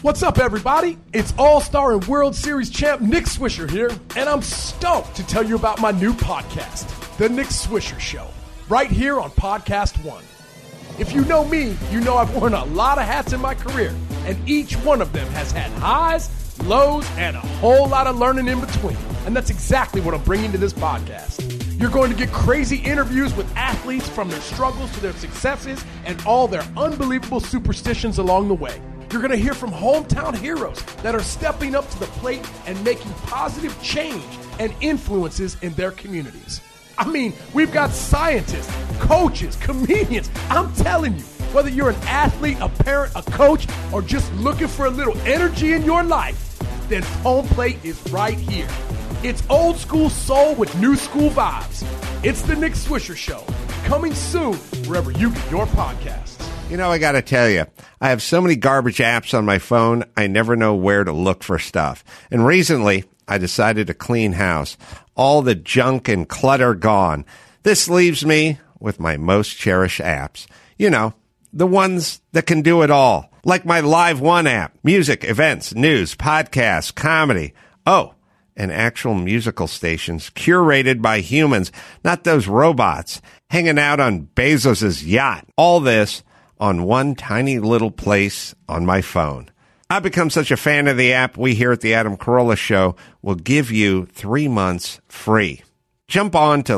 What's up, everybody? It's All-Star and World Series champ Nick Swisher here, and I'm stoked to tell you about my new podcast, The Nick Swisher Show, right here on Podcast One. If you know me, you know I've worn a lot of hats in my career, and each one of them has had highs, lows, and a whole lot of learning in between. And that's exactly what I'm bringing to this podcast. You're going to get crazy interviews with athletes from their struggles to their successes and all their unbelievable superstitions along the way. You're going to hear from hometown heroes that are stepping up to the plate and making positive change and influences in their communities. I mean, we've got scientists, coaches, comedians. I'm telling you, whether you're an athlete, a parent, a coach, or just looking for a little energy in your life, then Home Plate is right here. It's old school soul with new school vibes. It's the Nick Swisher Show, coming soon wherever you get your podcasts. You know, I got to tell you, I have so many garbage apps on my phone, I never know where to look for stuff. And recently, I decided to clean house. All the junk and clutter gone. This leaves me with my most cherished apps. You know, the ones that can do it all. Like my Live One app. Music, events, news, podcasts, comedy. Oh, and actual musical stations curated by humans, not those robots hanging out on Bezos's yacht. All this on one tiny little place on my phone. I've become such a fan of the app, we here at the Adam Carolla Show will give you 3 months free. Jump on to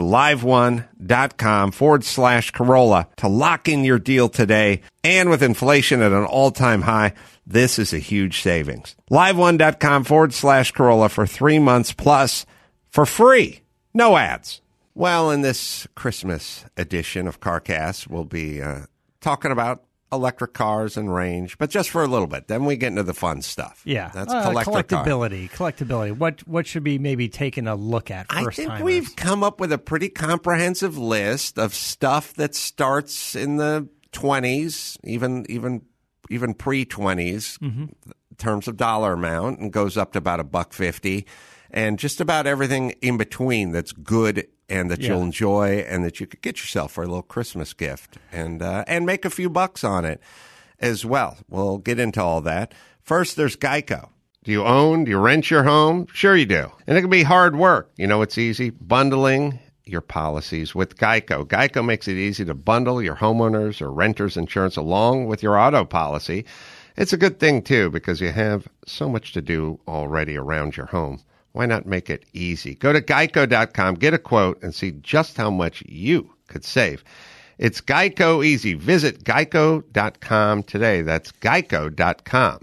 liveone.com/Carolla to lock in your deal today. And with inflation at an all-time high, this is a huge savings. liveone.com/Carolla for 3 months plus for free. No ads. Well, in this Christmas edition of CarCast, we'll be talking about electric cars and range, but just for a little bit. Then we get into the fun stuff. Yeah, that's collectability. What should be maybe taking a look at first time? I think we've come up with a pretty comprehensive list of stuff that starts in the 20s, even pre-20s, in terms of dollar amount, and goes up to about $150, and just about everything in between that's good and that you'll enjoy and that you could get yourself for a little Christmas gift and make a few bucks on it as well. We'll get into all that. First, there's Geico. Do you own? Do you rent your home? Sure you do. And it can be hard work. You know it's easy? Bundling your policies with Geico. Geico makes it easy to bundle your homeowners or renters insurance along with your auto policy. It's a good thing, too, because you have so much to do already around your home. Why not make it easy? Go to geico.com, get a quote, and see just how much you could save. It's Geico easy. Visit geico.com today. That's geico.com.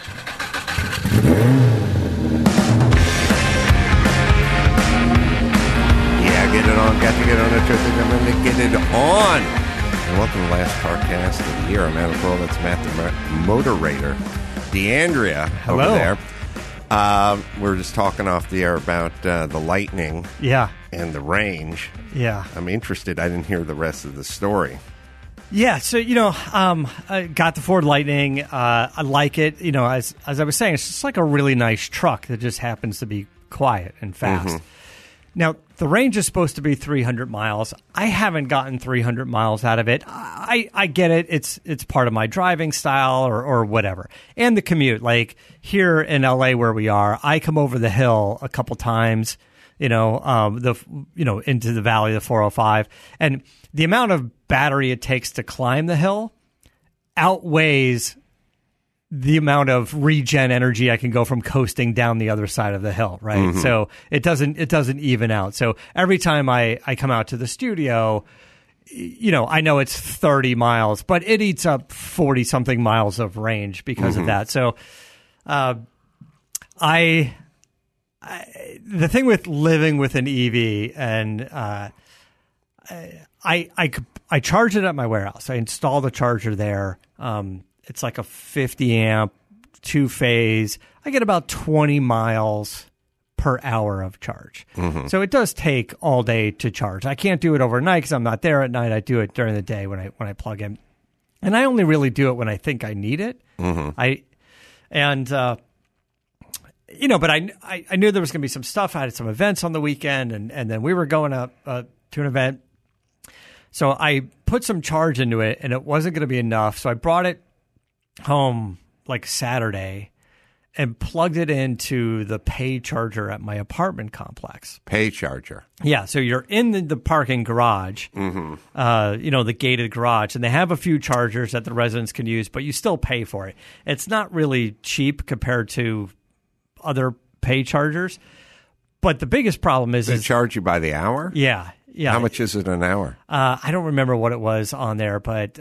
Yeah, get it on. Got to get on it. I'm going to get it on. And welcome to the last CarCast of the year. I'm Adam Carolla. That's Matt the Moderator. DeAndrea over there. We were just talking off the air about the Lightning and the range. Yeah. I'm interested. I didn't hear the rest of the story. Yeah, so, I got the Ford Lightning. I like it. You know, as I was saying, it's just like a really nice truck that just happens to be quiet and fast. Mm-hmm. Now, the range is supposed to be 300 miles. I haven't gotten 300 miles out of it. I get it. It's part of my driving style or whatever. And the commute. Like here in LA where we are, I come over the hill a couple times, into the valley, the 405. And the amount of battery it takes to climb the hill outweighs the amount of regen energy I can go from coasting down the other side of the hill, right? Mm-hmm. So it doesn't even out. So every time I come out to the studio, I know it's 30 miles, but it eats up 40-something miles of range because of that. So the thing with living with an EV, and I charge it at my warehouse. I install the charger there. It's like a 50-amp, 2-phase. I get about 20 miles per hour of charge. Mm-hmm. So it does take all day to charge. I can't do it overnight because I'm not there at night. I do it during the day when I plug in. And I only really do it when I think I need it. Mm-hmm. But I knew there was going to be some stuff. I had some events on the weekend, and then we were going to an event. So I put some charge into it, and it wasn't going to be enough. So I brought it home like Saturday and plugged it into the pay charger at my apartment complex. Pay charger. Yeah, so you're in the parking garage, the gated garage, and they have a few chargers that the residents can use, but you still pay for it. It's not really cheap compared to other pay chargers, but the biggest problem is... They charge you by the hour? Yeah. How much is it an hour? I don't remember what it was on there, but,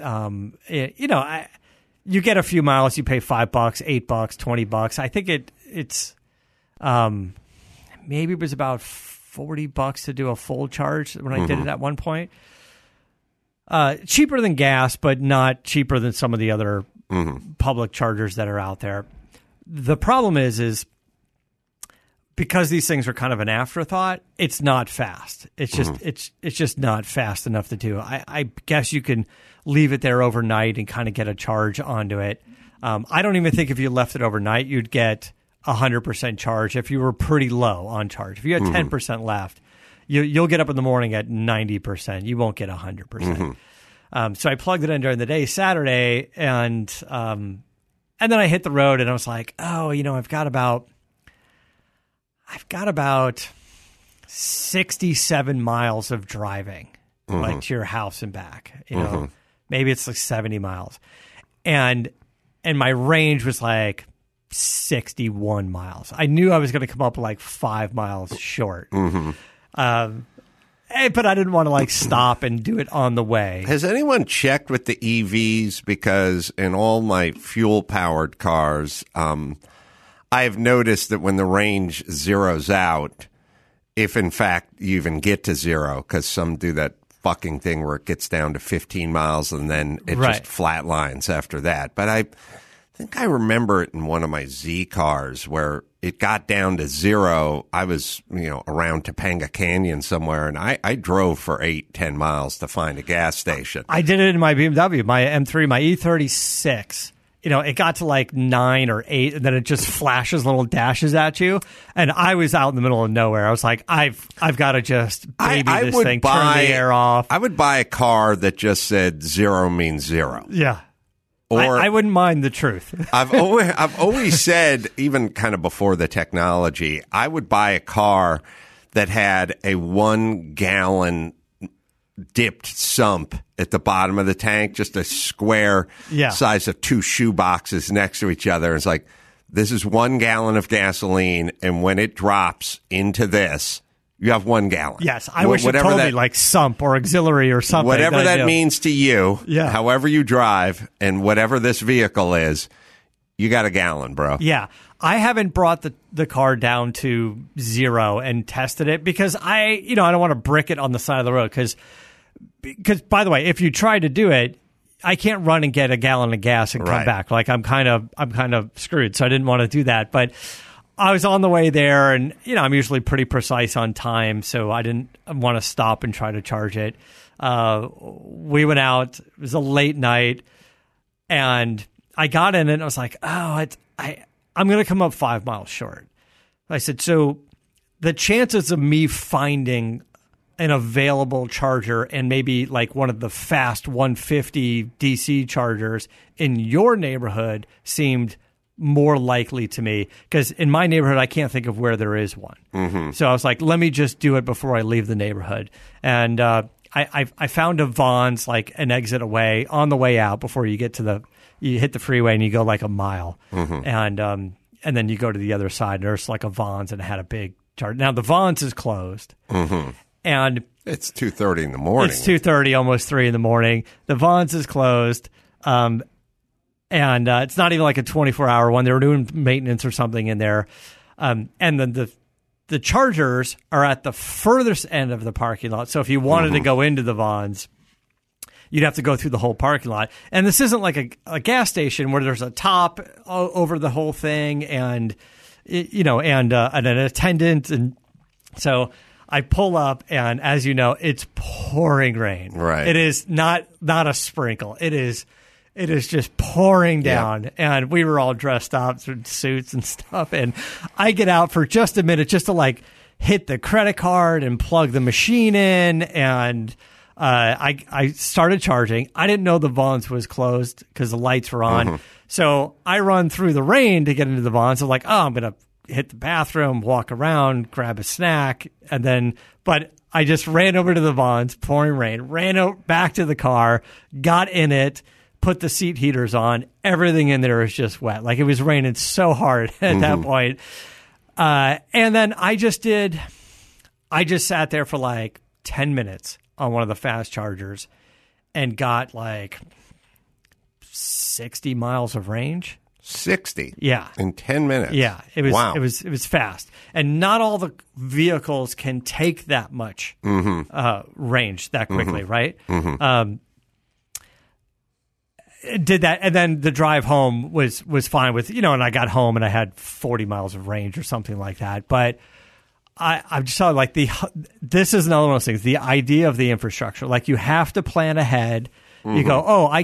you get a few miles, you pay $5, $8, $20. I think it's maybe it was about $40 to do a full charge when I did it at one point. Cheaper than gas, but not cheaper than some of the other public chargers that are out there. The problem is because these things are kind of an afterthought, it's not fast. It's just it's just not fast enough to do. I guess you can leave it there overnight and kind of get a charge onto it. I don't even think if you left it overnight, you'd get 100% charge if you were pretty low on charge. If you had 10% left, you'll get up in the morning at 90%. You won't get 100%. So I plugged it in during the day, Saturday, and then I hit the road and I was like, I've got about 67 miles of driving, like to your house and back. Maybe it's like 70 miles, and my range was like 61 miles. I knew I was going to come up like 5 miles short. But I didn't want to like stop and do it on the way. Has anyone checked with the EVs? Because in all my fuel-powered cars, I have noticed that when the range zeroes out, if in fact you even get to zero, because some do that fucking thing where it gets down to 15 miles and then it just flatlines after that. But I think I remember it in one of my Z cars where it got down to zero. I was, around Topanga Canyon somewhere, and I drove for 8-10 miles to find a gas station. I did it in my BMW, my M3, my E36. It got to like 9 or 8, and then it just flashes little dashes at you. And I was out in the middle of nowhere. I was like, I've got to just baby this thing, turn the air off. I would buy a car that just said zero means zero. Yeah. Or I wouldn't mind the truth. I've always said, even kind of before the technology, I would buy a car that had a 1 gallon dipped sump at the bottom of the tank, just a square size of 2 shoe boxes next to each other. It's like, this is 1 gallon of gasoline, and when it drops into this, you have 1 gallon. Yes, I wish it told me like sump or auxiliary or something. Whatever that means to you, however you drive, and whatever this vehicle is, you got a gallon, bro. Yeah. I haven't brought the car down to zero and tested it because I don't want to brick it on the side of the road because by the way, if you try to do it, I can't run and get a gallon of gas and come back. Like I'm kind of screwed. So I didn't want to do that, but I was on the way there, and I'm usually pretty precise on time, so I didn't want to stop and try to charge it. We went out. It was a late night, and I got in it, and I was like, I'm going to come up 5 miles short. I said, so the chances of me finding an available charger and maybe like one of the fast 150 DC chargers in your neighborhood seemed more likely to me, because in my neighborhood, I can't think of where there is one. So I was like, let me just do it before I leave the neighborhood. And I found a Vons like an exit away on the way out before you get to you hit the freeway and you go like a mile. And then you go to the other side. There's like a Vons and it had a big charge. Now the Vons is closed. And it's 2:30 in the morning. It's 2:30, almost 3 in the morning. The Vons is closed. And it's not even like a 24-hour one. They were doing maintenance or something in there. And then the chargers are at the furthest end of the parking lot. So if you wanted to go into the Vons, you'd have to go through the whole parking lot. And this isn't like a gas station where there's a top over the whole thing and an attendant. And so I pull up, and as you know, it's pouring rain. Right. It is not a sprinkle. It is just pouring down, and we were all dressed up in suits and stuff. And I get out for just a minute just to like hit the credit card and plug the machine in, and I started charging. I didn't know the Vons was closed because the lights were on. So I run through the rain to get into the Vons. I'm like, oh, I'm going to hit the bathroom, walk around, grab a snack, but I just ran over to the Vons, pouring rain, ran back to the car, got in it, put the seat heaters on. Everything in there was just wet. Like, it was raining so hard at that point. And then I just sat there for like 10 minutes on one of the fast chargers and got like 60 miles of range. 60? Yeah. In 10 minutes? Yeah. It was, wow. It was fast. And not all the vehicles can take that much range that quickly, right? Did that, and then the drive home was fine with, and I got home and I had 40 miles of range or something like that. But I just saw like this is another one of those things, the idea of the infrastructure. Like, you have to plan ahead. You go,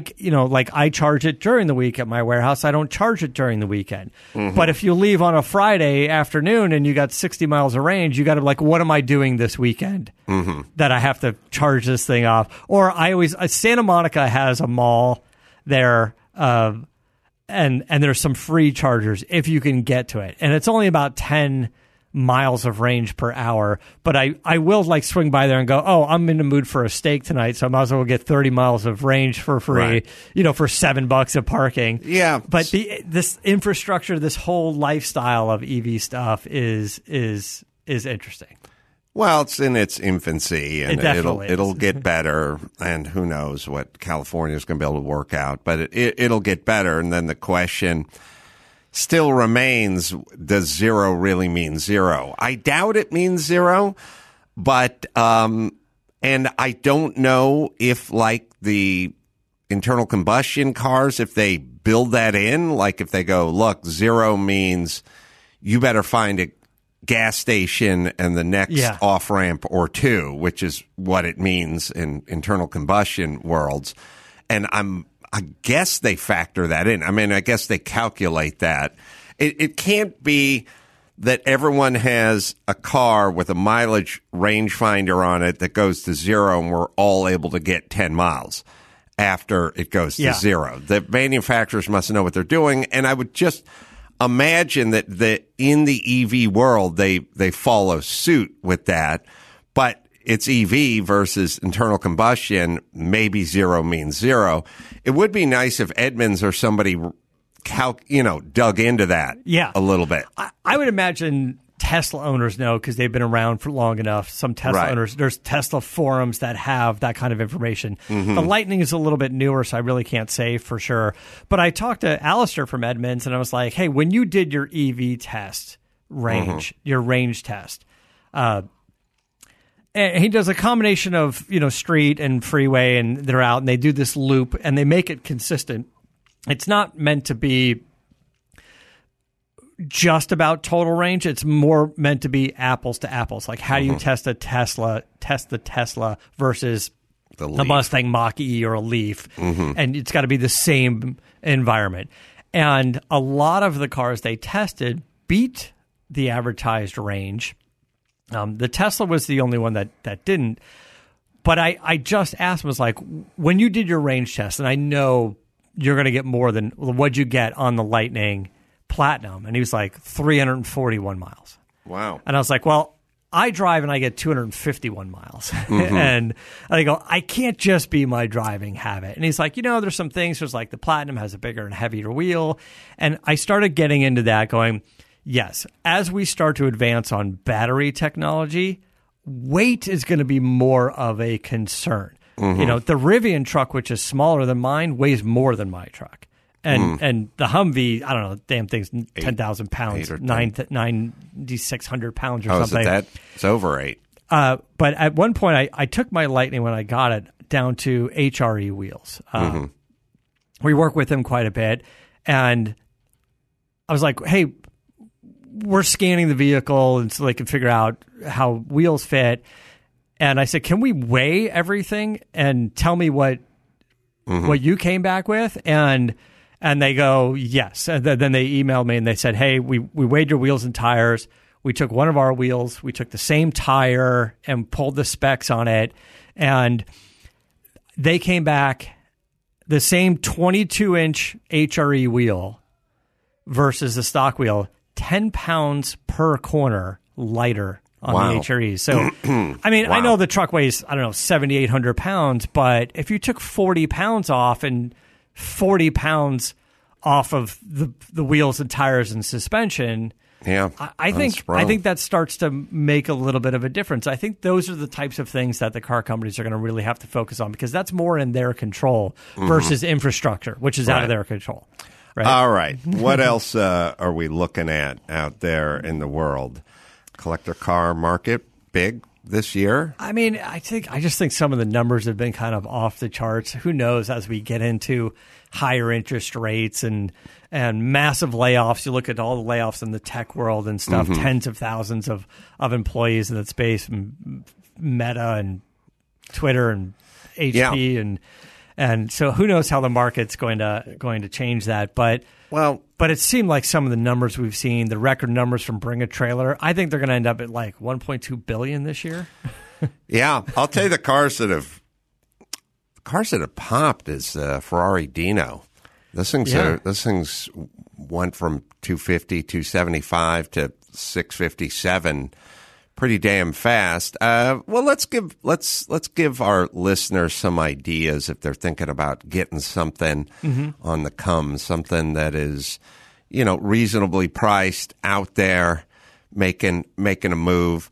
I charge it during the week at my warehouse. I don't charge it during the weekend. But if you leave on a Friday afternoon and you got 60 miles of range, you got to like, what am I doing this weekend that I have to charge this thing off? Or Santa Monica has a mall there, and there's some free chargers if you can get to it. And it's only about 10 miles of range per hour, but I will like swing by there and go, oh, I'm in the mood for a steak tonight, so I might as well get 30 miles of range for free, for $7 of parking. Yeah. But this infrastructure, this whole lifestyle of EV stuff is interesting. Well, it's in its infancy, and it'll is. get better, and who knows what California is going to be able to work out, but it'll get better. And then the question still remains, does zero really mean zero? I doubt it means zero, but and I don't know if, like the internal combustion cars, if they build that in, like if they go, look, zero means you better find a gas station and the next off-ramp or two, which is what it means in internal combustion worlds. And I guess they factor that in. I mean, I guess they calculate that. It can't be that everyone has a car with a mileage rangefinder on it that goes to zero and we're all able to get 10 miles after it goes to zero. The manufacturers must know what they're doing. And I would just imagine that in the EV world, they follow suit with that. But it's EV versus internal combustion. Maybe zero means zero. It would be nice if Edmunds or somebody, dug into that a little bit. I would imagine Tesla owners know because they've been around for long enough. Some Tesla owners, there's Tesla forums that have that kind of information. The Lightning is a little bit newer, so I really can't say for sure. But I talked to Alistair from Edmunds, and I was like, hey, when you did your EV test range, your range test, and he does a combination of, street and freeway, and they're out and they do this loop and they make it consistent. It's not meant to be just about total range. It's more meant to be apples to apples. Like, how do you test the Tesla versus the Mustang Mach-E or a Leaf? And it's got to be the same environment. And a lot of the cars they tested beat the advertised range. The Tesla was the only one that didn't. But I just asked him, was like, when you did your range test, and I know you're going to get more than what'd you get on the Lightning Platinum? And he was like, 341 miles. Wow. And I was like, well, I drive and I get 251 miles. And I go, I can't just be my driving habit. And he's like, there's some things. There's like the Platinum has a bigger and heavier wheel. And I started getting into that going, yes, as we start to advance on battery technology, weight is going to be more of a concern. The Rivian truck, which is smaller than mine, weighs more than my truck. And the Humvee, I don't know, damn thing's 10,000 pounds, 9,600 pounds or something. Is it that? It's over 8. But at one point, I took my Lightning when I got it down to HRE wheels. We work with them quite a bit. And I was like, hey, we're scanning the vehicle and so they can figure out how wheels fit. And I said, can we weigh everything and tell me what you came back with? And they go, yes. And then they emailed me and they said, hey, we weighed your wheels and tires. We took one of our wheels. We took the same tire and pulled the specs on it. And they came back the same 22-inch HRE wheel versus the stock wheel, 10 pounds per corner lighter on the HRE. So, I mean, I know the truck weighs, 7,800 pounds, but if you took 40 pounds off and 40 pounds off of the wheels and tires and suspension, I think that starts to make a little bit of a difference. I think those are the types of things that the car companies are going to really have to focus on, because that's more in their control versus infrastructure, which is out of their control. Right? All right. What else are we looking at out there in the world? Collector car market big this year? I mean, I just think some of the numbers have been kind of off the charts. Who knows, as we get into higher interest rates and massive layoffs. You look at all the layoffs in the tech world and stuff, tens of thousands of employees in that space, Meta and Twitter and HP and so who knows how the market's going to change that. But it seemed like some of the numbers we've seen, the record numbers from Bring a Trailer, I think they're going to end up at like $1.2 billion this year. Yeah, I'll tell you the cars that have popped is Ferrari Dino. Those things went from 250, 275 to 657 pretty damn fast. Well, let's give our listeners some ideas if they're thinking about getting something on the come, something that is, reasonably priced out there, making a move.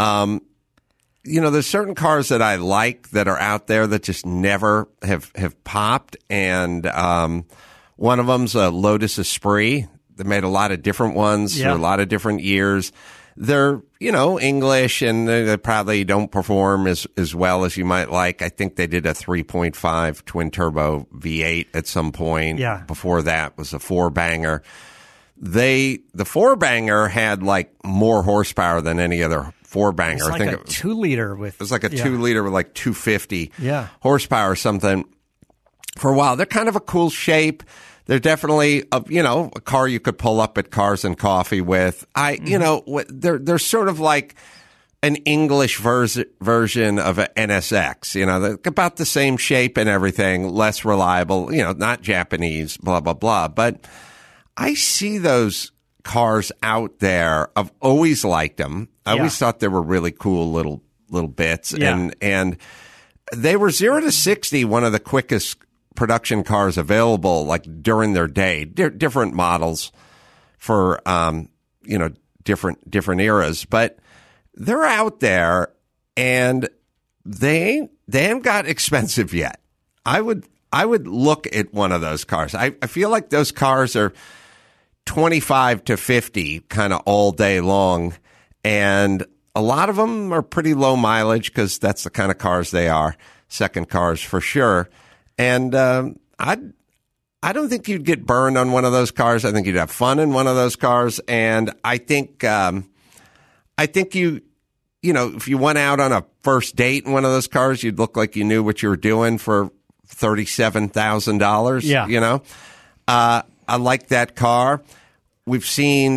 There's certain cars that I like that are out there that just never have popped, and one of them's a Lotus Esprit. They made a lot of different ones for a lot of different years. They're, English, and they probably don't perform as well as you might like. I think they did a 3.5 twin-turbo V8 at some point. Yeah. Before that was a four-banger. The four-banger had, more horsepower than any other four-banger. It's like a 2-liter with... It was like a 2-liter with, 250 horsepower or something. For a while, they're kind of a cool shape. They're definitely, a car you could pull up at Cars and Coffee with. They're sort of like an English version of an NSX. They're about the same shape and everything, less reliable, not Japanese, blah, blah, blah. But I see those cars out there. I've always liked them. I always thought they were really cool little bits. Yeah. And they were 0 to 60, one of the quickest production cars available, during their day, different models for, different eras, but they're out there and they ain't got expensive yet. I would look at one of those cars. I feel like those cars are 25 to 50 kind of all day long. And a lot of them are pretty low mileage because that's the kind of cars they are. Second cars for sure. And I don't think you'd get burned on one of those cars. I think you'd have fun in one of those cars. And I think you if you went out on a first date in one of those cars, you'd look like you knew what you were doing for $37,000. Yeah. I like that car. We've seen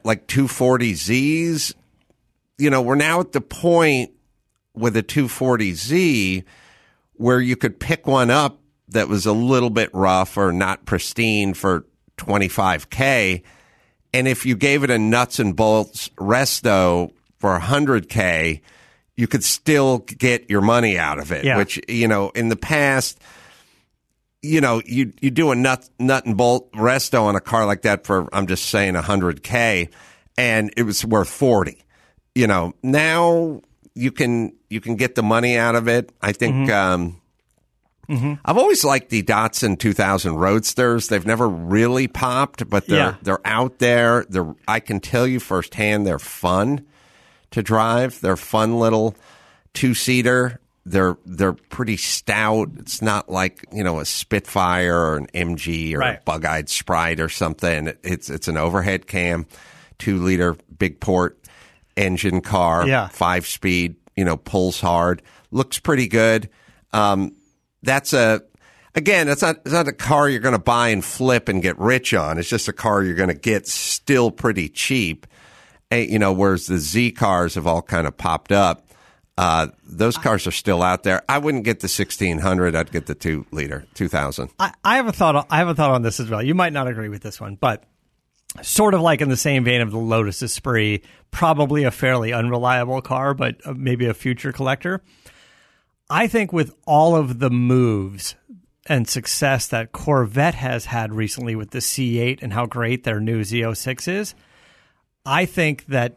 240Zs. We're now at the point with a 240Z where you could pick one up that was a little bit rough or not pristine for $25K. And if you gave it a nuts and bolts resto for $100K, you could still get your money out of it, which, in the past, you do a nut and bolt resto on a car like that for, I'm just saying, $100K, and it was worth 40. Now you can get the money out of it. I think, I've always liked the Datsun 2000 Roadsters. They've never really popped, but they're out there. I can tell you firsthand, they're fun to drive. They're fun little 2-seater. They're pretty stout. It's not like, a Spitfire or an MG or a Bug-Eyed Sprite or something. It's an overhead cam, 2-liter big port engine car, 5-speed, pulls hard, looks pretty good. That's not a car you're going to buy and flip and get rich on. It's just a car you're going to get still pretty cheap. Whereas the Z cars have all kind of popped up. Those cars are still out there. I wouldn't get the 1600. I'd get the 2-liter 2000. I have a thought. I have a thought on this as well. You might not agree with this one, but sort of like in the same vein of the Lotus Esprit, probably a fairly unreliable car, but maybe a future collector. I think with all of the moves and success that Corvette has had recently with the C8 and how great their new Z06 is, I think that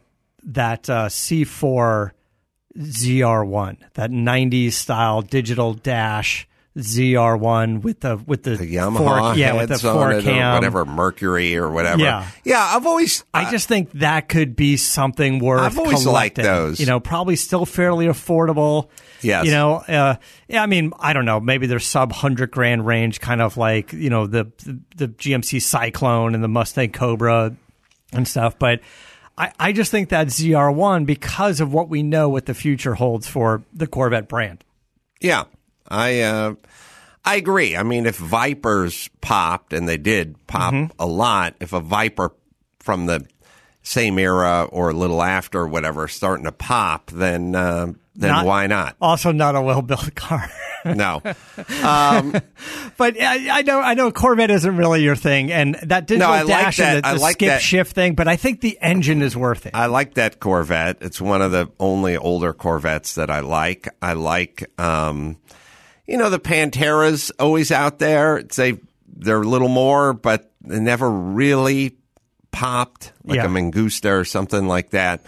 C4 ZR1, that 90s style digital dash ZR1 with the Yamaha with the heads on it, cam, or whatever, Mercury or whatever. Yeah. I've always I just think that could be something worth I've always liked collecting. those. Probably still fairly affordable. Yes. I mean, I don't know. Maybe they're sub $100,000 range, kind of like the GMC Cyclone and the Mustang Cobra and stuff. But I just think that ZR1, because of what we know what the future holds for the Corvette brand. Yeah, I agree. I mean, if Vipers popped, and they did pop a lot, if a Viper from the same era or a little after or whatever is starting to pop, then why not? Also not a well-built car. No. But I know Corvette isn't really your thing, and that digital dash and the skip shift thing, but I think the engine is worth it. I like that Corvette. It's one of the only older Corvettes that I like. I like, the Pantera's always out there. They're a little more, but they never really popped, like a Mangusta or something like that.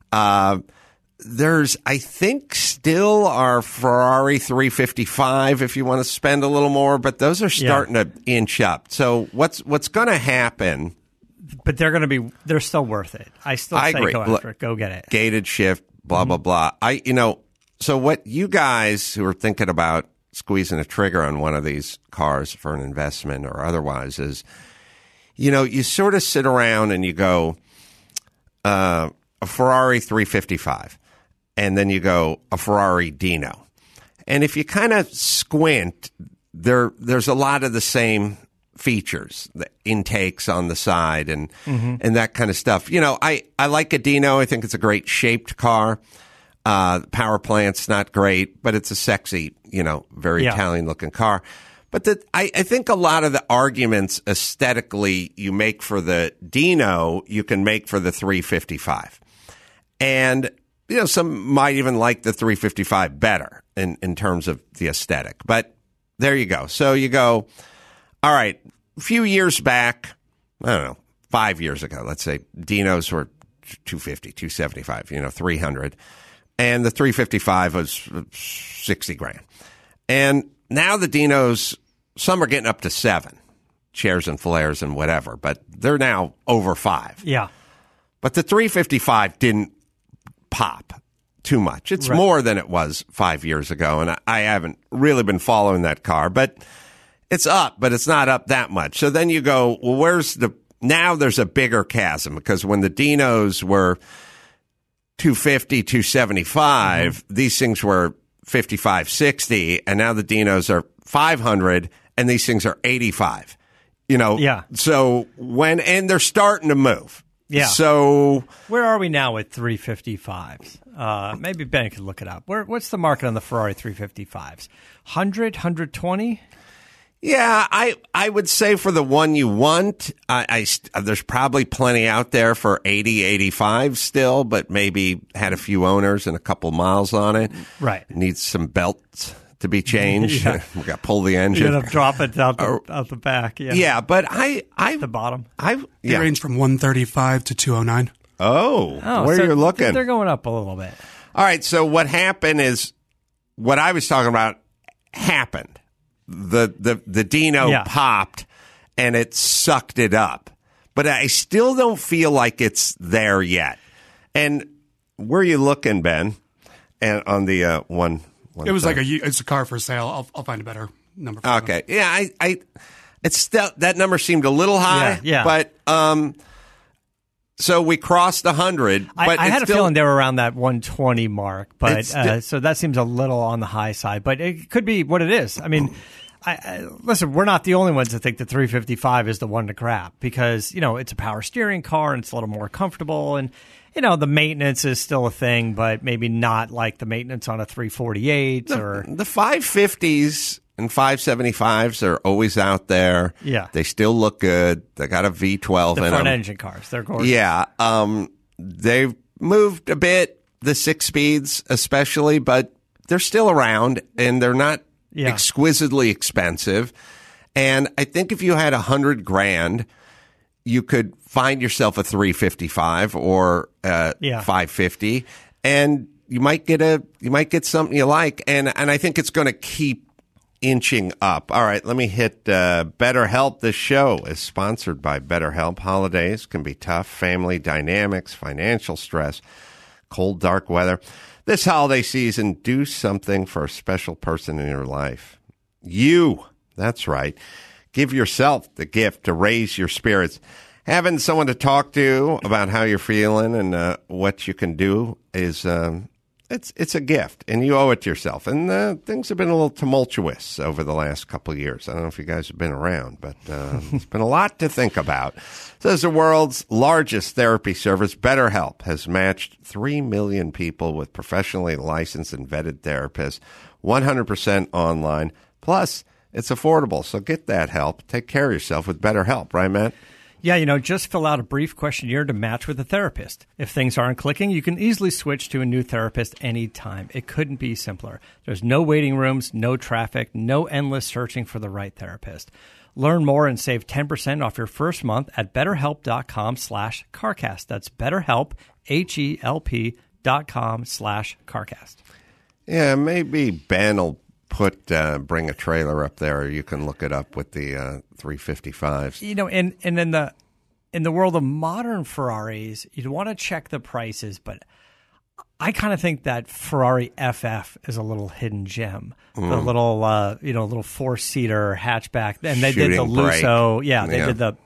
There's, I think, still our Ferrari 355 if you want to spend a little more, but those are starting to inch up. So what's going to happen? But they're still worth it. I say agree. Go after it. Go get it. Gated shift, blah, blah, blah. So what you guys who are thinking about squeezing a trigger on one of these cars for an investment or otherwise is, you sort of sit around and you go, a Ferrari 355. And then you go a Ferrari Dino. And if you kind of squint, there's a lot of the same features, the intakes on the side and that kind of stuff. I like a Dino. I think it's a great shaped car. Power plant's not great, but it's a sexy, very Italian looking car. But I think a lot of the arguments aesthetically you make for the Dino, you can make for the 355. And some might even like the 355 better in terms of the aesthetic. But there you go. So you go, all right, a few years back, I don't know, 5 years ago, let's say, Dinos were 250, 275, 300. And the 355 was $60,000. And now the Dinos, some are getting up to 7, chairs and flares and whatever, but they're now over 5. Yeah. But the 355 didn't pop too much. It's more than it was 5 years ago, and I haven't really been following that car, but it's up, but it's not up that much. So then you go, well, now there's a bigger chasm, because when the Dinos were 250, 275, these things were 55, 60, and now the Dinos are 500, and these things are 85. So and they're starting to move. Yeah. So where are we now with 355s? Maybe Ben could look it up. What's the market on the Ferrari 355s? 100, 120? Yeah, I would say for the one you want, there's probably plenty out there for 80, 85 still, but maybe had a few owners and a couple miles on it. Right. Needs some belts to be changed. We got to pull the engine. You're going to drop it out the back. Yeah. Yeah, but the bottom. They range from 135 to 209. Oh, where you're looking. They're going up a little bit. All right, so what happened is what I was talking about happened. The Dino popped and it sucked it up. But I still don't feel like it's there yet. And where are you looking, Ben? And on the one it was it's a car for sale. I'll find a better number for okay. You. Yeah, it's still, that number seemed a little high. Yeah. But so we crossed 100. But I had a feeling they were around that 120 mark, but so that seems a little on the high side. But it could be what it is. I mean, listen, we're not the only ones that think the 355 is the one to grab, because it's a power steering car and it's a little more comfortable, and the maintenance is still a thing, but maybe not like the maintenance on a 348 or the 550s and 575s are always out there. Yeah. They still look good. They got a V12 in them. The front engine cars. They're gorgeous. Yeah. They've moved a bit, the 6 speeds especially, but they're still around and they're not exquisitely expensive. And I think if you had $100,000, you could find yourself a 355 or 550, and you might get something you like. And I think it's going to keep inching up. All right, let me hit BetterHelp. This show is sponsored by BetterHelp. Holidays can be tough. Family dynamics, financial stress, cold, dark weather. This holiday season, do something for a special person in your life. You. That's right. Give yourself the gift to raise your spirits. Having someone to talk to about how you're feeling and what you can do is it's a gift, and you owe it to yourself. And things have been a little tumultuous over the last couple of years. I don't know if you guys have been around, but it's been a lot to think about. So as the world's largest therapy service, BetterHelp has matched 3 million people with professionally licensed and vetted therapists, 100% online. Plus, it's affordable, so get that help. Take care of yourself with BetterHelp, right, Matt? Yeah, just fill out a brief questionnaire to match with a therapist. If things aren't clicking, you can easily switch to a new therapist anytime. It couldn't be simpler. There's no waiting rooms, no traffic, no endless searching for the right therapist. Learn more and save 10% off your first month at BetterHelp.com/CarCast. That's BetterHelp, HELP.com/CarCast. Yeah, maybe Ben will bring a trailer up there, or you can look it up with the 355s. And in the world of modern Ferraris, you'd want to check the prices, but I kind of think that Ferrari FF is a little hidden gem. The little, little 4-seater hatchback, and they did the Lusso. Yeah, they did the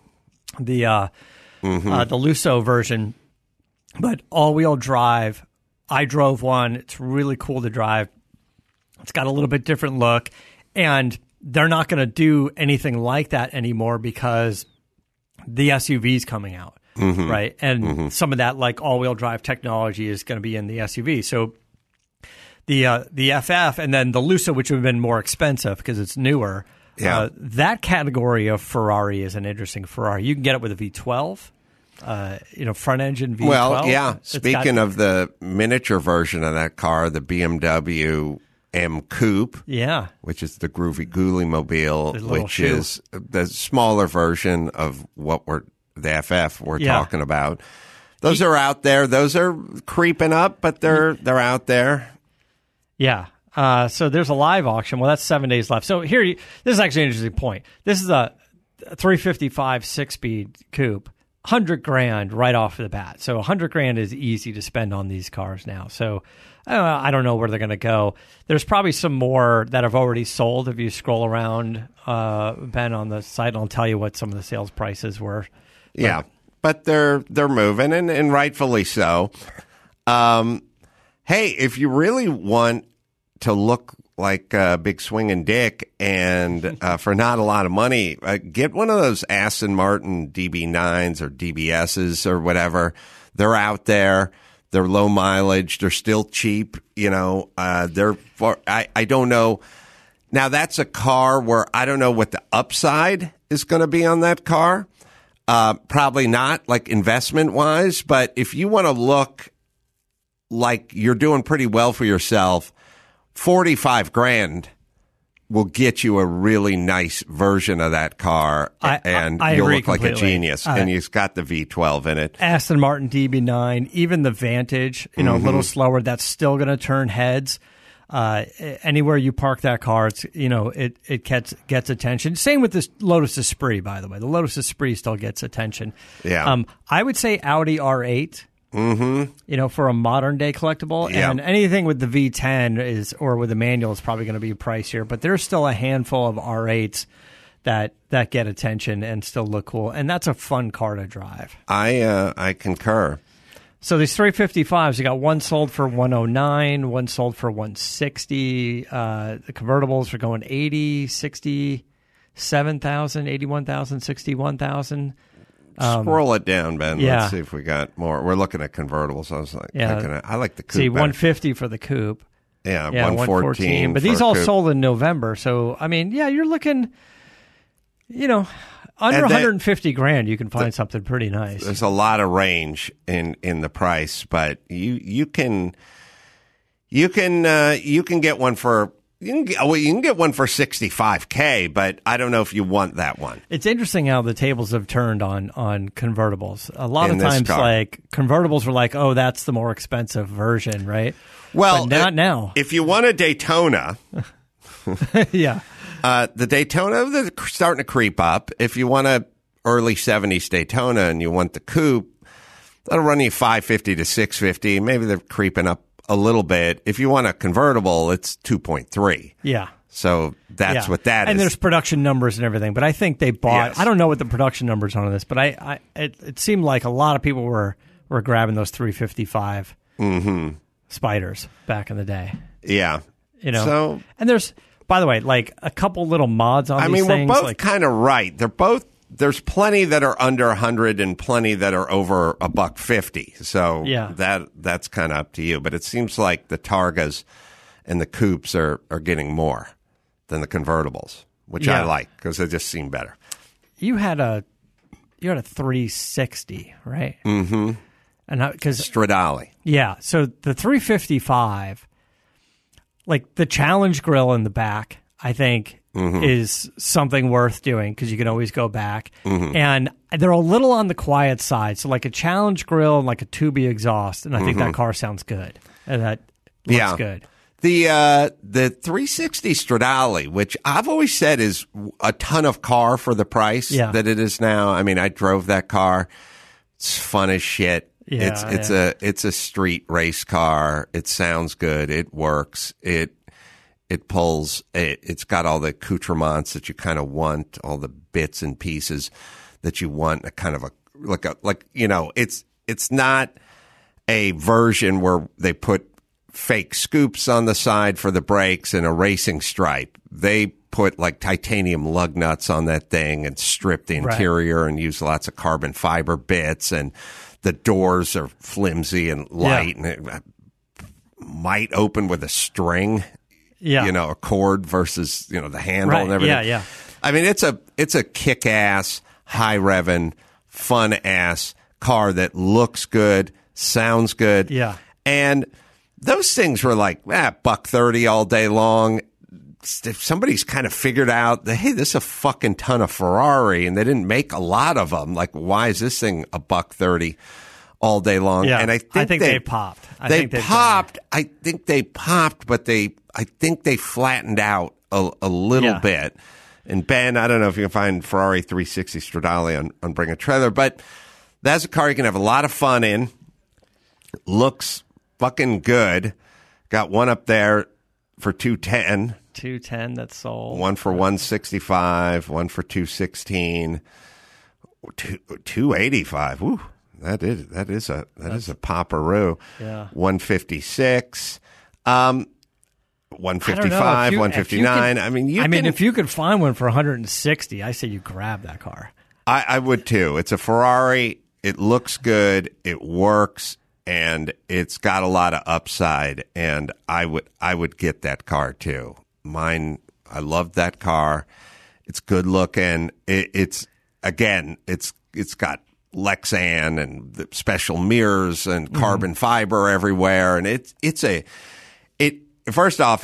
Lusso version, but all-wheel drive. I drove one. It's really cool to drive. It's got a little bit different look, and they're not going to do anything like that anymore because the SUV's coming out, right? And some of that, like all-wheel drive technology, is going to be in the SUV. So the FF and then the Lusso, which would have been more expensive because it's newer, that category of Ferrari is an interesting Ferrari. You can get it with a V12. Front engine V12. Well, yeah. Speaking of the miniature version of that car, the BMW M Coupe, which is the Groovy Ghoulie Mobile, which is the smaller version of the FF we're talking about. Those are out there. Those are creeping up, but they're out there. Yeah. So there's a live auction. Well, that's 7 days left. So this is actually an interesting point. This is a 355 6-speed coupe. $100,000 right off the bat. So $100,000 is easy to spend on these cars now. So I don't know where they're going to go. There's probably some more that have already sold. If you scroll around, Ben, on the site, I'll tell you what some of the sales prices were. Yeah, but they're moving, and rightfully so. Hey, if you really want to look like a big swinging dick and for not a lot of money, get one of those Aston Martin DB9s or DBSs or whatever. They're out there. They're low mileage. They're still cheap. I don't know. Now, that's a car where I don't know what the upside is going to be on that car. Probably not, like investment-wise. But if you want to look like you're doing pretty well for yourself, $45,000 will get you a really nice version of that car, and you'll look like a genius. And you've got the V12 in it. Aston Martin DB9, even the Vantage, a little slower. That's still going to turn heads. Anywhere you park that car, it gets attention. Same with this Lotus Esprit, by the way. The Lotus Esprit still gets attention. Yeah. I would say Audi R8. For a modern day collectible, and anything with the V10 or with the manual is probably going to be pricier. But there's still a handful of R8s that get attention and still look cool, and that's a fun car to drive. I concur. So these 355s, you got one sold for $109, one sold for $160. The convertibles are going $80,000, $67,000, $81,000, $61,000. Scroll it down, Ben. Yeah. Let's see if we got more. We're looking at convertibles. I was like, I like the coupe. See, better. 150 for the coupe. Yeah, Yeah, 114. But these all sold in November, so I mean, yeah, you're looking, under 150 grand, you can find something pretty nice. There's a lot of range in the price, but you can get one for. You can get one for $65K, but I don't know if you want that one. It's interesting how the tables have turned on convertibles. A lot of times, like convertibles were like, "Oh, that's the more expensive version," right? Well, but not now. If you want a Daytona, yeah, the Daytona they're starting to creep up. If you want a early '70s Daytona and you want the coupe, that'll run you $550 to $650. Maybe they're creeping up a little bit. If you want a convertible, it's 2.3. Yeah. So that's what that is. And there's production numbers and everything. But I think they bought. Yes. I don't know what the production numbers are on this, but it seemed like a lot of people were grabbing those 355 spiders back in the day. Yeah. So, and there's, by the way, like a couple little mods on these things. We're both kind of right. They're both. There's plenty that are under 100 and plenty that are over $150. So that's kind of up to you. But it seems like the Targas and the coupes are getting more than the convertibles, which I like because they just seem better. You had a 360, right? Mm-hmm. And because Stradale. Yeah. So the 355, like the challenge grill in the back, I think. Is something worth doing because you can always go back. And they're a little on the quiet side. So like a challenge grill and like a Tubi exhaust. And I think that car sounds good. And that looks good. The 360 Stradale, which I've always said is a ton of car for the price that it is now. I mean, I drove that car. It's fun as shit. Yeah, it's a street race car. It sounds good. It works. It pulls. It's got all the accoutrements that you kind of want, all the bits and pieces that you want. It's not a version where they put fake scoops on the side for the brakes and a racing stripe. They put like titanium lug nuts on that thing and strip the interior and use lots of carbon fiber bits, and the doors are flimsy and light, and it might open with a string. Yeah. A cord versus, the handle and everything. Yeah. I mean, it's a kick-ass, high-revving, fun-ass car that looks good, sounds good. Yeah. And those things were like, $130 all day long. If somebody's kind of figured out that, hey, this is a fucking ton of Ferrari, and they didn't make a lot of them. Like, why is this thing $130 all day long? Yeah. And I think they popped. I think they popped, but I think they flattened out a little bit. And Ben, I don't know if you can find Ferrari 360 Stradale on Bring a Trailer, but that's a car you can have a lot of fun in. Looks fucking good. Got one up there for $210. $210 that's sold. One for $165. One for $216. $285. Woo. That is a popperoo. Yeah. $156. $155, $159. If you could find one for $160, I say you grab that car. I would too. It's a Ferrari. It looks good. It works, and it's got a lot of upside. And I would get that car too. Mine. I loved that car. It's good looking. It's got Lexan and the special mirrors and carbon fiber everywhere, and First off,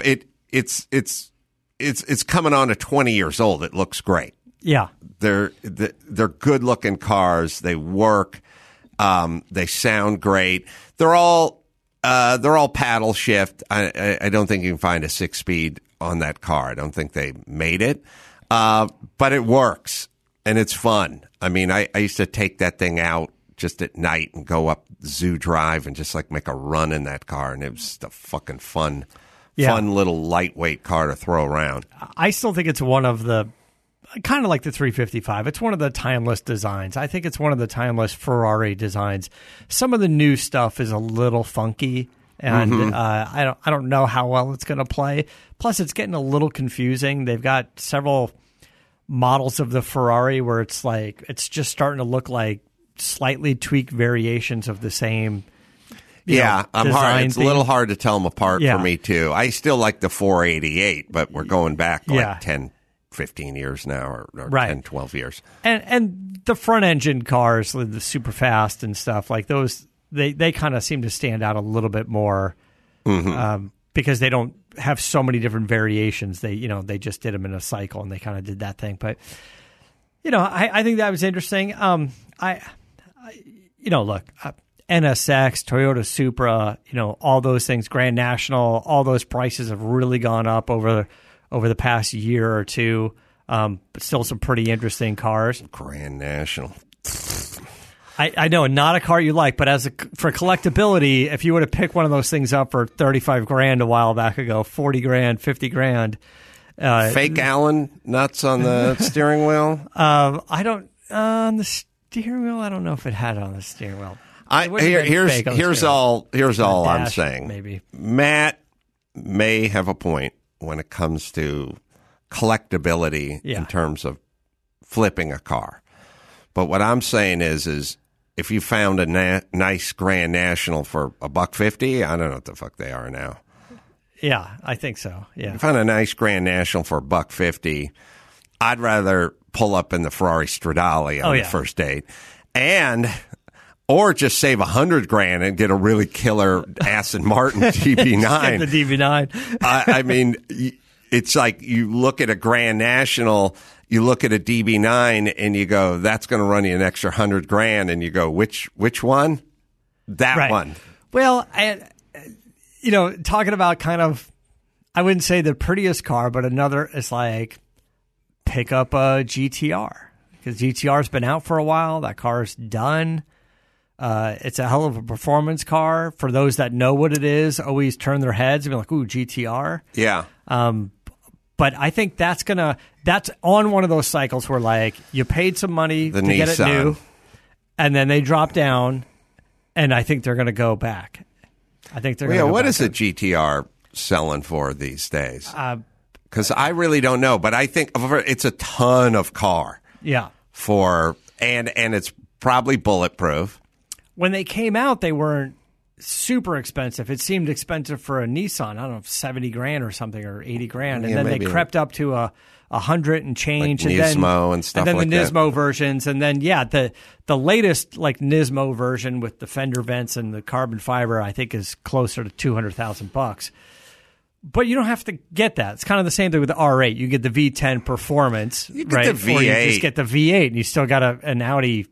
it's coming on to 20 years old. It looks great. Yeah, they're good looking cars. They work. They sound great. They're all paddle shift. I don't think you can find a 6-speed on that car. I don't think they made it, but it works and it's fun. I mean, I used to take that thing out just at night and go up Zoo Drive and just like make a run in that car, and it was just a fucking fun little lightweight car to throw around. I still think it's one of the, kind of like the 355. It's one of the timeless designs. I think it's one of the timeless Ferrari designs. Some of the new stuff is a little funky, and I don't know how well it's going to play. Plus, it's getting a little confusing. They've got several models of the Ferrari where it's like it's just starting to look like slightly tweaked variations of the same. I'm hard. It's theme. a little hard to tell them apart Yeah. for me too. I still like the 488, but we're going back like Yeah. 10, 15 years now, or Right. 10, 12 years. And the front engine cars, the super fast and stuff like those, they kind of seem to stand out a little bit more because they don't have so many different variations. They just did them in a cycle and they kind of did that thing. But I think that was interesting. Look. NSX, Toyota Supra, all those things, Grand National, all those prices have really gone up over the past year or two. But still some pretty interesting cars. Grand National. I know, not a car you like, but for collectability, if you were to pick one of those things up for $35,000 a while back ago, $40,000, $50,000. Fake Allen nuts on the steering wheel? I don't, on the steering wheel, I don't know if it had it on the steering wheel. Here's all I'm Dash, saying. Maybe Matt may have a point when it comes to collectability in terms of flipping a car. But what I'm saying is if you found a nice Grand National for $150, I don't know what the fuck they are now. Yeah, I think so. Yeah, If you found a nice Grand National for $150, I'd rather pull up in the Ferrari Stradale on the first date, or just save $100,000 and get a really killer Aston Martin DB9. Get the DB9. I mean, it's like you look at a Grand National, you look at a DB9, and you go, "That's going to run you an extra $100,000," and you go, "Which one?" That one. Well, talking about kind of, I wouldn't say the prettiest car, but another is like pick up a GTR because GTR's been out for a while. That car's done. It's a hell of a performance car. For those that know what it is, always turn their heads and be like, "Ooh, GTR." Yeah. But I think that's on one of those cycles where like you paid some money to get it new, and then they drop down, and I think they're going to go back. I think they're going to go what back. is a GTR selling for these days? Because I really don't know, but I think it's a ton of car. Yeah. And it's probably bulletproof. When they came out, they weren't super expensive. It seemed expensive for a Nissan. I don't know, $70,000 or something, or $80,000, and then they crept up to $100 and change, like Nismo and stuff, and then like the Nismo that. versions, and then the latest like Nismo version with the fender vents and the carbon fiber, I think is closer to $200,000. But you don't have to get that. It's kind of the same thing with the R8. You get the V10 performance, you get the V8, or you just get the V8, and you still got an Audi,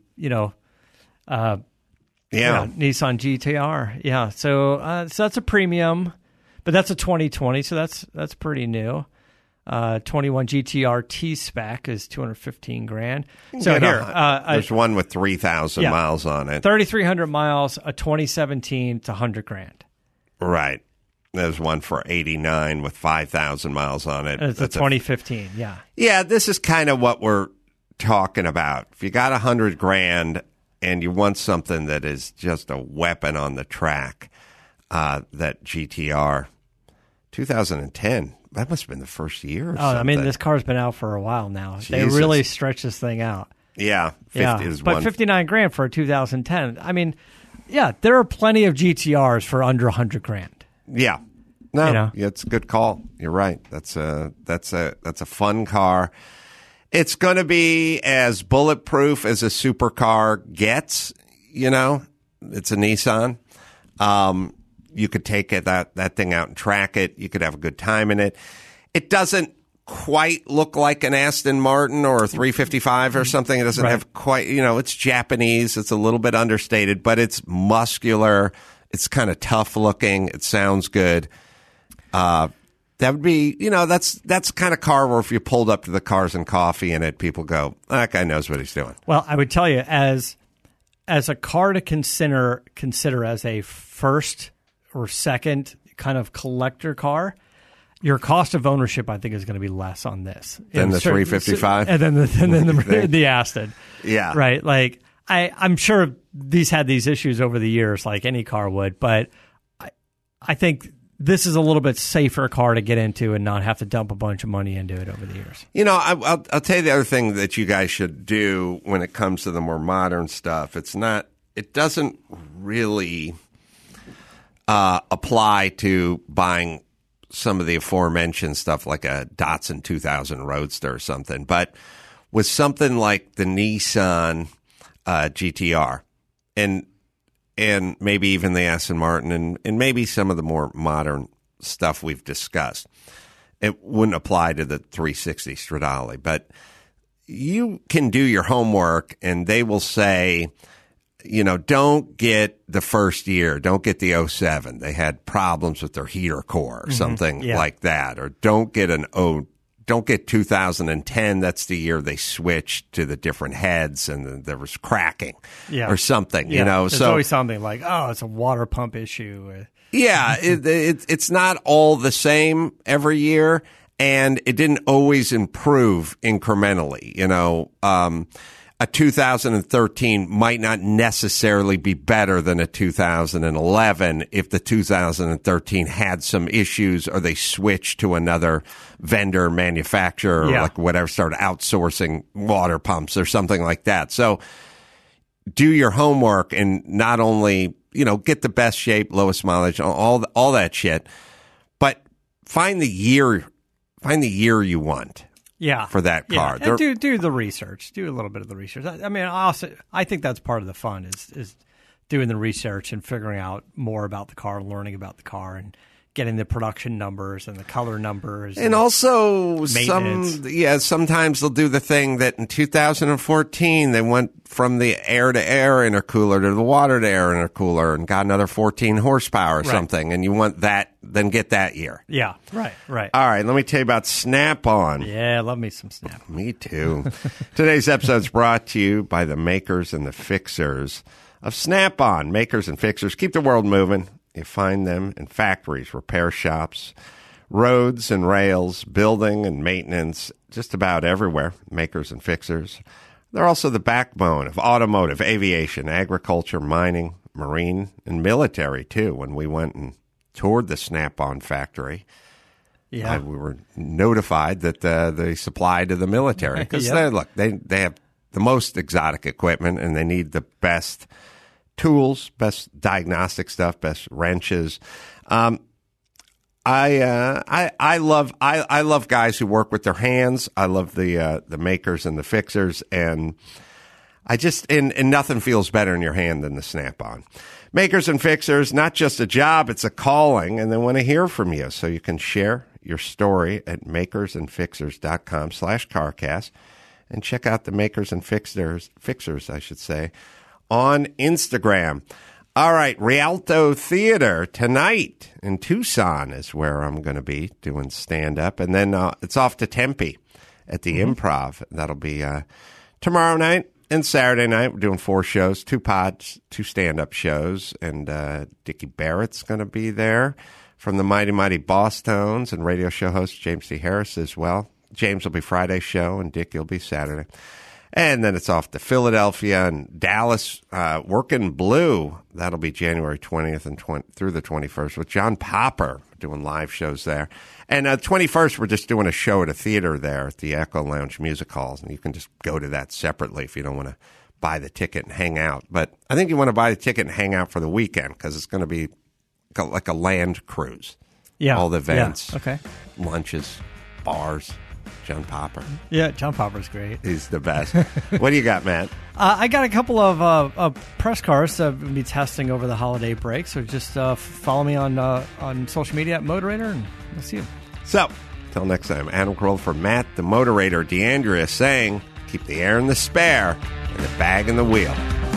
Nissan GTR. Yeah. So that's a premium, but that's a 2020. So that's pretty new. 21 GTR T-Spec is $215,000. So there's one with 3,000 miles on it. 3,300 miles, a 2017 to $100,000. Right. There's one for 89 with 5,000 miles on it. And it's a 2015. Yeah. Yeah. This is kind of what we're talking about. If you got $100,000 and you want something that is just a weapon on the track, that GTR 2010, that must have been the first year or something. I mean, this car's been out for a while now. Jesus. They really stretched this thing out. Yeah. 50 is but one. $59,000 for a 2010. I mean, yeah, there are plenty of GTRs for under $100,000. Yeah. No, it's a good call. You're right. That's a fun car. It's going to be as bulletproof as a supercar gets. It's a Nissan. You could take that thing out and track it. You could have a good time in it. It doesn't quite look like an Aston Martin or a 355 or something. It doesn't have quite, it's Japanese. It's a little bit understated, but it's muscular. It's kind of tough looking. It sounds good. That would be, that's the kind of car where if you pulled up to the Cars and Coffee in it, people go, that guy knows what he's doing. Well, I would tell you, as a car to consider as a first or second kind of collector car, your cost of ownership, I think, is going to be less on this than the 355, and then the Aston. Yeah, right. Like I'm sure these had these issues over the years, like any car would, but I think this is a little bit safer car to get into and not have to dump a bunch of money into it over the years. You know, I'll tell you the other thing that you guys should do when it comes to the more modern stuff. It doesn't really apply to buying some of the aforementioned stuff like a Datsun 2000 Roadster or something, but with something like the Nissan GTR and maybe even the Aston Martin and maybe some of the more modern stuff we've discussed. It wouldn't apply to the 360 Stradale, but you can do your homework and they will say, you know, don't get the first year. Don't get the 07. They had problems with their heater core or something like that. Or don't get 2010. That's the year they switched to the different heads and there was cracking or something, you know. There's always something like, it's a water pump issue. Yeah, it's not all the same every year, and it didn't always improve incrementally. You know, a 2013 might not necessarily be better than a 2011 if the 2013 had some issues or they switched to another vendor manufacturer or like whatever, started outsourcing water pumps or something like that. So do your homework and not only, you know, get the best shape, lowest mileage, all that shit, but find the year you want. Yeah, for that car. And do the research. Do a little bit of the research. I mean, I think that's part of the fun is doing the research and figuring out more about the car, learning about the car, and getting the production numbers and the color numbers. And also maintenance. sometimes they'll do the thing that in 2014 they went from the air-to-air intercooler to the water-to-air intercooler and got another 14 horsepower or something, and you want that, then get that year. Yeah, right. All right, let me tell you about Snap-on. Yeah, I love me some Snap-on. Me too. Today's episode is brought to you by the makers and the fixers of Snap-on. Makers and fixers keep the world moving. You find them in factories, repair shops, roads and rails, building and maintenance, just about everywhere. Makers and fixers. They're also the backbone of automotive, aviation, agriculture, mining, marine, and military, too. When we went and toured the Snap-on factory, we were notified that they supply to the military. Because they have the most exotic equipment, and they need the best tools, best diagnostic stuff, best wrenches. I love guys who work with their hands. I love the makers and the fixers, and and nothing feels better in your hand than the Snap-on. Makers and fixers, not just a job, it's a calling, and they want to hear from you. So you can share your story at makersandfixers.com/CarCast and check out the makers and fixers, I should say, on Instagram. All right, Rialto Theater tonight in Tucson is where I'm going to be doing stand-up. And then it's off to Tempe at the Improv. That'll be tomorrow night and Saturday night. We're doing 4 shows, 2 pods, 2 stand-up shows. And Dickie Barrett's going to be there from the Mighty Mighty Boss Tones, and radio show host James D. Harris as well. James will be Friday's show, and Dickie will be Saturday. And then it's off to Philadelphia and Dallas, Workin' Blue. That'll be January 20th and through the 21st with John Popper doing live shows there. And 21st, we're just doing a show at a theater there at the Echo Lounge Music Halls. And you can just go to that separately if you don't want to buy the ticket and hang out. But I think you want to buy the ticket and hang out for the weekend because it's going to be like a land cruise. Yeah. All the events. Yeah. Okay. Lunches, bars. John Popper. Yeah, John Popper's great. He's the best. What do you got, Matt? I got a couple of press cars to be testing over the holiday break, so just follow me on social media at Motorator, and we'll see you. So, till next time, Adam Carolla for Matt, the Motorator, DeAndrea saying, keep the air in the spare and the bag in the wheel.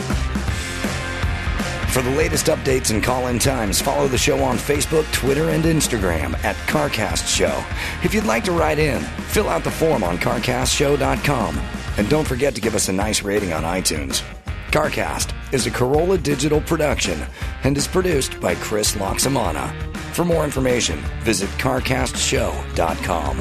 For the latest updates and call-in times, follow the show on Facebook, Twitter, and Instagram at CarCast Show. If you'd like to write in, fill out the form on CarCastShow.com. And don't forget to give us a nice rating on iTunes. CarCast is a Carolla Digital production and is produced by Chris Loxamana. For more information, visit CarCastShow.com.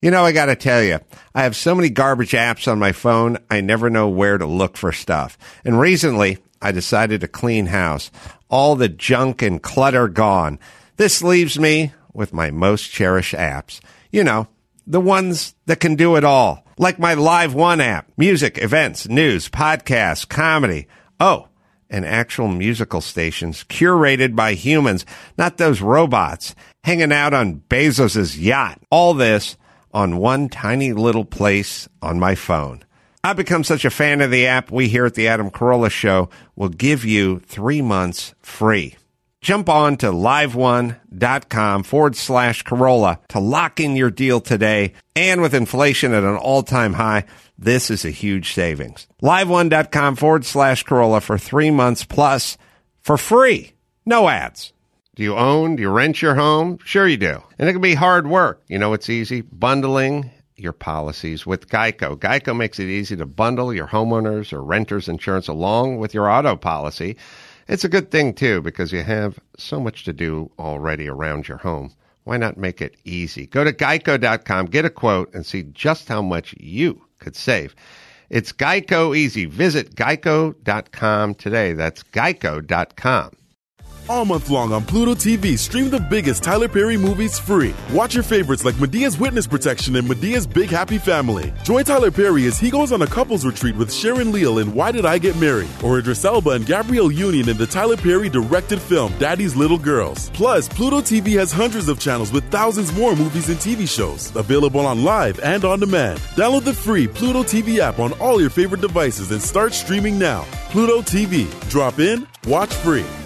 You know, I got to tell you, I have so many garbage apps on my phone, I never know where to look for stuff. And recently, I decided to clean house. All the junk and clutter gone. This leaves me with my most cherished apps. You know, the ones that can do it all. Like my Live One app. Music, events, news, podcasts, comedy. Oh, and actual musical stations curated by humans, not those robots hanging out on Bezos's yacht. All this on one tiny little place on my phone. I've become such a fan of the app, we here at the Adam Carolla Show will give you 3 months free. Jump on to liveone.com/Carolla to lock in your deal today. And with inflation at an all-time high, this is a huge savings. liveone.com/Carolla for 3 months plus for free. No ads. Do you own? Do you rent your home? Sure you do. And it can be hard work. You know what's easy? Bundling your policies with Geico. Geico makes it easy to bundle your homeowners or renters insurance along with your auto policy. It's a good thing, too, because you have so much to do already around your home. Why not make it easy? Go to geico.com, get a quote, and see just how much you could save. It's Geico easy. Visit geico.com today. That's geico.com. All month long on Pluto TV, stream the biggest Tyler Perry movies free. Watch your favorites like Medea's Witness Protection and Medea's Big Happy Family. Join Tyler Perry as he goes on a couples retreat with Sharon Leal in Why Did I Get Married? Or Idris Elba and Gabrielle Union in the Tyler Perry directed film Daddy's Little Girls. Plus, Pluto TV has hundreds of channels with thousands more movies and TV shows. Available on live and on demand. Download the free Pluto TV app on all your favorite devices and start streaming now. Pluto TV. Drop in, watch free.